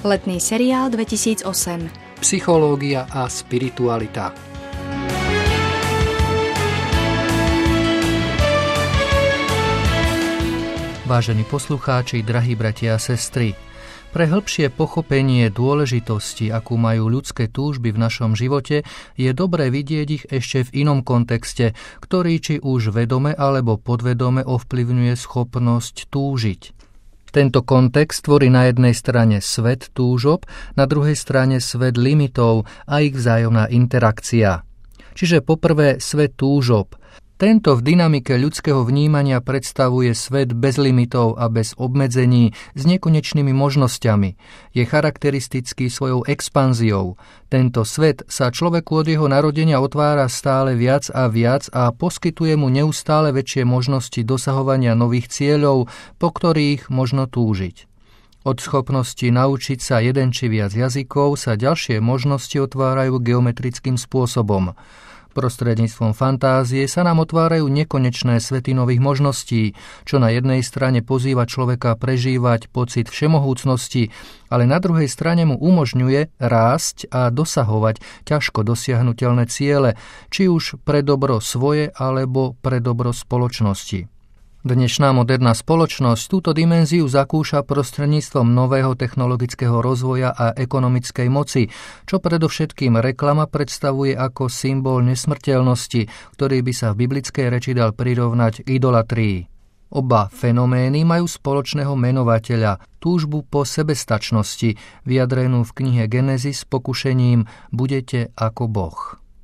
Letný seriál 2008. Psychológia a spiritualita. Vážení poslucháči, drahí bratia a sestry, pre hĺbšie pochopenie dôležitosti, akú majú ľudské túžby v našom živote, je dobré vidieť ich ešte v inom kontexte, ktorý či už vedome alebo podvedome ovplyvňuje schopnosť túžiť. Tento kontext tvorí na jednej strane svet túžob, na druhej strane svet limitov a ich vzájomná interakcia. Čiže poprvé svet túžob. Tento v dynamike ľudského vnímania predstavuje svet bez limitov a bez obmedzení s nekonečnými možnosťami. Je charakteristický svojou expanziou. Tento svet sa človeku od jeho narodenia otvára stále viac a poskytuje mu neustále väčšie možnosti dosahovania nových cieľov, po ktorých možno túžiť. Od schopnosti naučiť sa jeden či viac jazykov sa ďalšie možnosti otvárajú geometrickým spôsobom. Prostredníctvom fantázie sa nám otvárajú nekonečné svety nových možností, čo na jednej strane pozýva človeka prežívať pocit všemohúcnosti, ale na druhej strane mu umožňuje rásť a dosahovať ťažko dosiahnuteľné ciele, či už pre dobro svoje alebo pre dobro spoločnosti. Dnešná moderná spoločnosť túto dimenziu zakúša prostredníctvom nového technologického rozvoja a ekonomickej moci, čo predovšetkým reklama predstavuje ako symbol nesmrteľnosti, ktorý by sa v biblickej reči dal prirovnať k idolatrii. Oba fenomény majú spoločného menovateľa, túžbu po sebestačnosti, vyjadrenú v knihe Genesis s pokušením Budete ako Boh.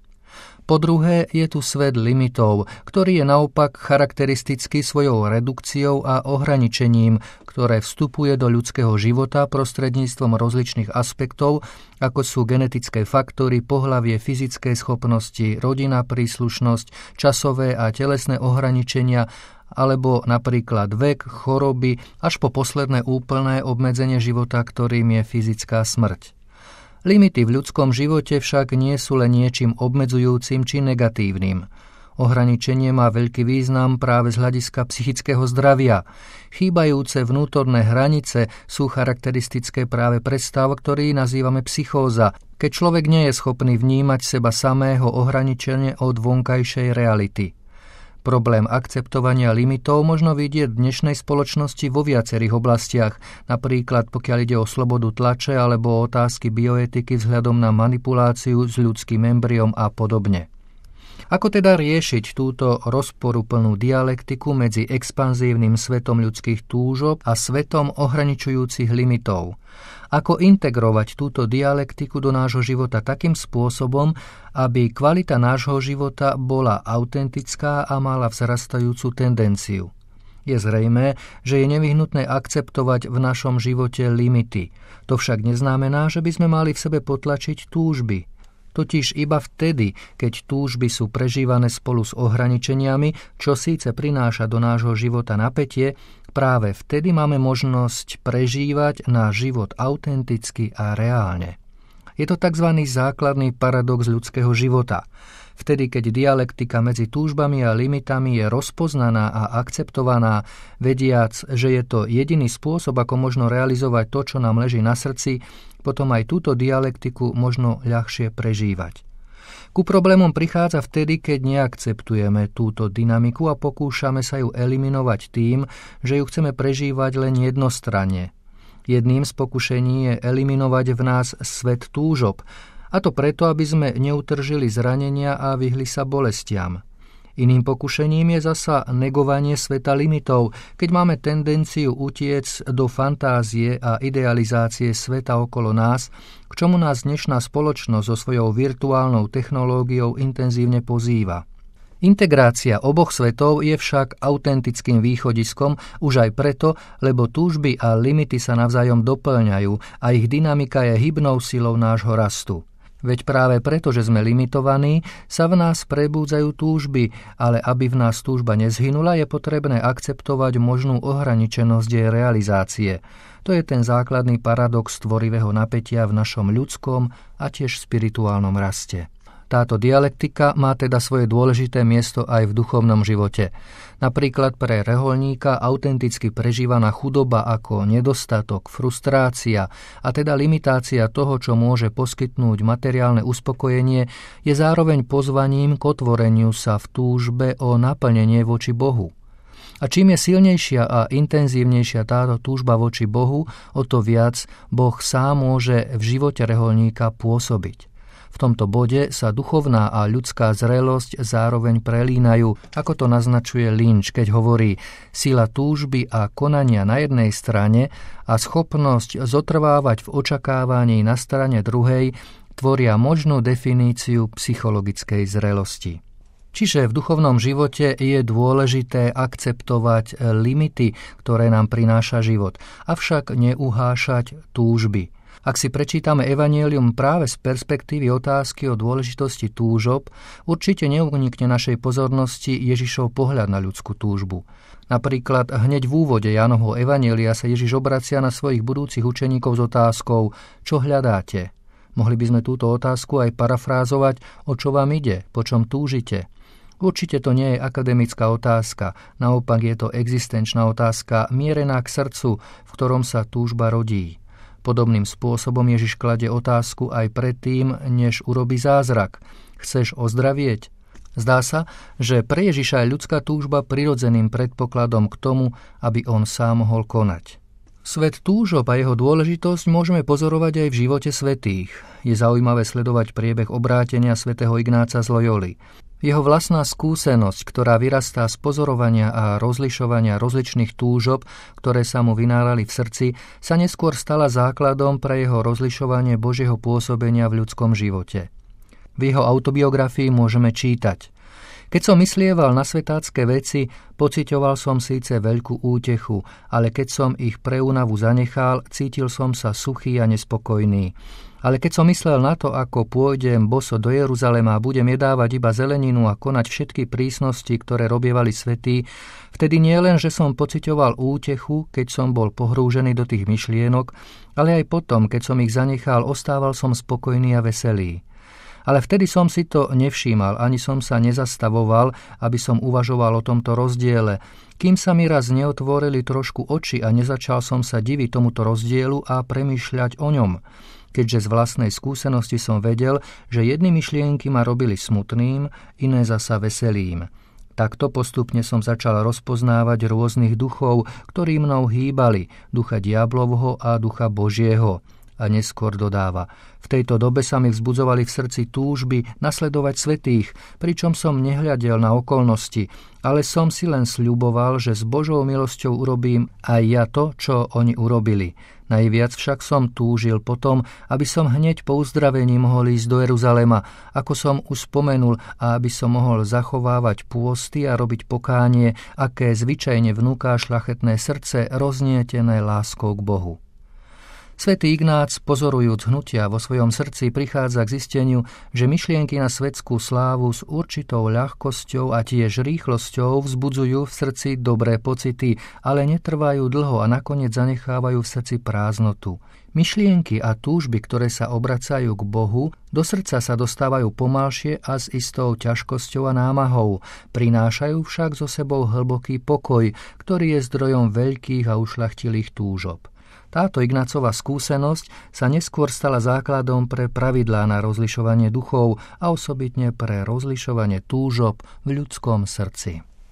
Po druhé je tu svet limitov, ktorý je naopak charakteristický svojou redukciou a ohraničením, ktoré vstupuje do ľudského života prostredníctvom rozličných aspektov, ako sú genetické faktory, pohlavie, fyzické schopnosti, rodinná príslušnosť, časové a telesné ohraničenia, alebo napríklad vek, choroby, až po posledné úplné obmedzenie života, ktorým je fyzická smrť. Limity v ľudskom živote však nie sú len niečím obmedzujúcim či negatívnym. Ohraničenie má veľký význam práve z hľadiska psychického zdravia. Chýbajúce vnútorné hranice sú charakteristické práve pre stav, ktorý nazývame psychóza, keď človek nie je schopný vnímať seba samého ohraničene od vonkajšej reality. Problém akceptovania limitov možno vidieť v dnešnej spoločnosti vo viacerých oblastiach, napríklad pokiaľ ide o slobodu tlače alebo o otázky bioetiky vzhľadom na manipuláciu s ľudským embryom a podobne. Ako teda riešiť túto rozporuplnú dialektiku medzi expanzívnym svetom ľudských túžob a svetom ohraničujúcich limitov? Ako integrovať túto dialektiku do nášho života takým spôsobom, aby kvalita nášho života bola autentická a mala vzrastajúcu tendenciu? Je zrejmé, že je nevyhnutné akceptovať v našom živote limity. To však neznamená, že by sme mali v sebe potlačiť túžby. Totiž iba vtedy, keď túžby sú prežívané spolu s ohraničeniami, čo síce prináša do nášho života napätie, práve vtedy máme možnosť prežívať náš život autenticky a reálne. Je to tzv. Základný paradox ľudského života. Vtedy, keď dialektika medzi túžbami a limitami je rozpoznaná a akceptovaná, vediac, že je to jediný spôsob, ako možno realizovať to, čo nám leží na srdci, potom aj túto dialektiku možno ľahšie prežívať. Ku problémom prichádza vtedy, keď neakceptujeme túto dynamiku a pokúšame sa ju eliminovať tým, že ju chceme prežívať len jednostranne. Jedným z pokušení je eliminovať v nás svet túžob, a to preto, aby sme neutržili zranenia a vyhli sa bolestiam. Iným pokušením je zasa negovanie sveta limitov, keď máme tendenciu utiec do fantázie a idealizácie sveta okolo nás, k čomu nás dnešná spoločnosť so svojou virtuálnou technológiou intenzívne pozýva. Integrácia oboch svetov je však autentickým východiskom už aj preto, lebo túžby a limity sa navzájom doplňajú a ich dynamika je hybnou silou nášho rastu. Veď práve preto, že sme limitovaní, sa v nás prebúdzajú túžby, ale aby v nás túžba nezhynula, je potrebné akceptovať možnú ohraničenosť jej realizácie. To je ten základný paradox tvorivého napätia v našom ľudskom a tiež spirituálnom raste. Táto dialektika má teda svoje dôležité miesto aj v duchovnom živote. Napríklad pre rehoľníka autenticky prežívaná chudoba ako nedostatok, frustrácia a teda limitácia toho, čo môže poskytnúť materiálne uspokojenie, je zároveň pozvaním k otvoreniu sa v túžbe o naplnenie voči Bohu. A čím je silnejšia a intenzívnejšia táto túžba voči Bohu, o to viac Boh sám môže v živote rehoľníka pôsobiť. V tomto bode sa duchovná a ľudská zrelosť zároveň prelínajú, ako to naznačuje Lynch, keď hovorí: sila túžby a konania na jednej strane a schopnosť zotrvávať v očakávaní na strane druhej tvoria možnú definíciu psychologickej zrelosti. Čiže v duchovnom živote je dôležité akceptovať limity, ktoré nám prináša život, avšak neuhášať túžby. Ak si prečítame evanjelium práve z perspektívy otázky o dôležitosti túžob, určite neunikne našej pozornosti Ježišov pohľad na ľudskú túžbu. Napríklad hneď v úvode Jánovho evanjelia sa Ježiš obracia na svojich budúcich učeníkov s otázkou: čo hľadáte? Mohli by sme túto otázku aj parafrázovať: o čo vám ide, po čom túžite? Určite to nie je akademická otázka, naopak je to existenčná otázka mierená k srdcu, v ktorom sa túžba rodí. Podobným spôsobom Ježiš kladie otázku aj predtým, než urobí zázrak. Chceš ozdravieť? Zdá sa, že pre Ježiša je ľudská túžba prirodzeným predpokladom k tomu, aby on sám mohol konať. Svet túžob a jeho dôležitosť môžeme pozorovať aj v živote svätých. Je zaujímavé sledovať priebeh obrátenia svätého Ignáca z Loyoli. Jeho vlastná skúsenosť, ktorá vyrastá z pozorovania a rozlišovania rozličných túžob, ktoré sa mu vynárali v srdci, sa neskôr stala základom pre jeho rozlišovanie Božieho pôsobenia v ľudskom živote. V jeho autobiografii môžeme čítať: keď som myslieval na svetácké veci, pociťoval som síce veľkú útechu, ale keď som ich pre únavu zanechal, cítil som sa suchý a nespokojný. Ale keď som myslel na to, ako pôjdem boso do Jeruzalema a budem jedávať iba zeleninu a konať všetky prísnosti, ktoré robievali svätí, vtedy nie len, že som pociťoval útechu, keď som bol pohrúžený do tých myšlienok, ale aj potom, keď som ich zanechal, ostával som spokojný a veselý. Ale vtedy som si to nevšímal, ani som sa nezastavoval, aby som uvažoval o tomto rozdiele, kým sa mi raz neotvorili trošku oči a nezačal som sa diviť tomuto rozdielu a premýšľať o ňom. Keďže z vlastnej skúsenosti som vedel, že jedny myšlienky ma robili smutným, iné zasa veselým. Takto postupne som začal rozpoznávať rôznych duchov, ktorí mnou hýbali, ducha diablovho a ducha Božieho. A neskôr dodáva: v tejto dobe sa mi vzbudzovali v srdci túžby nasledovať svätých, pričom som nehľadel na okolnosti, ale som si len sľuboval, že s Božou milosťou urobím aj ja to, čo oni urobili. Najviac však som túžil potom, aby som hneď po uzdravení mohol ísť do Jeruzalema, ako som už spomenul, a aby som mohol zachovávať pôsty a robiť pokánie, aké zvyčajne vnúká šľachetné srdce roznietené láskou k Bohu. Svätý Ignác, pozorujúc hnutia vo svojom srdci, prichádza k zisteniu, že myšlienky na svetskú slávu s určitou ľahkosťou a tiež rýchlosťou vzbudzujú v srdci dobré pocity, ale netrvajú dlho a nakoniec zanechávajú v srdci prázdnotu. Myšlienky a túžby, ktoré sa obracajú k Bohu, do srdca sa dostávajú pomalšie a s istou ťažkosťou a námahou. Prinášajú však so sebou hlboký pokoj, ktorý je zdrojom veľkých a ušľachtilých túžob. Táto Ignácova skúsenosť sa neskôr stala základom pre pravidlá na rozlišovanie duchov a osobitne pre rozlišovanie túžob v ľudskom srdci.